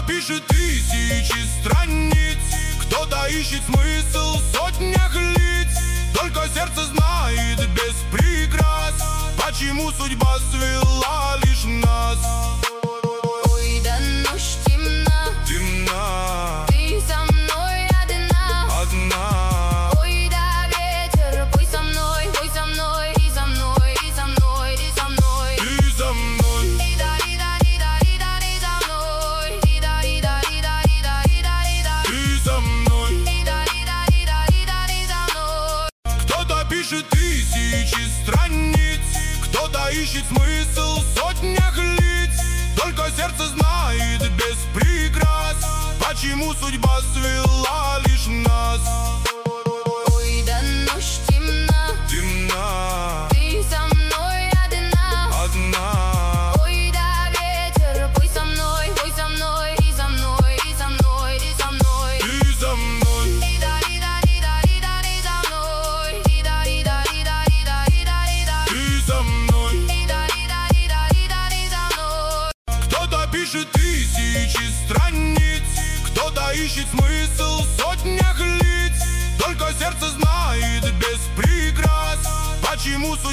пишет тысячи страниц, кто-то ищет смысл в сотнях лиц. Только сердце знает без прикрас, почему судьба свела лишь нас. Ой, да ночь темна, Темна, ты со мной одна, одна. ой, да ветер, пой со мной, и со мной, и со мной, и со мной, и со мной. Ты за мной, И за мной, ты за мной. и за мной. Кто-то пишет тысячи страниц, кто-то ищет смысл в сотнях лиц. Только сердце знает без прикрас, почему судьба свела лишь нас. Ой, да ночь темна, Темна, ты со мной одна, одна. ой, да ветер, пой со мной, и со мной, и со мной, и со мной. Ты за мной, И за мной, ты за мной. и за мной. Кто-то пишет тысячи страниц, кто-то ищет смысл в сотнях лиц. Только сердце знает без прикрас, почему судьба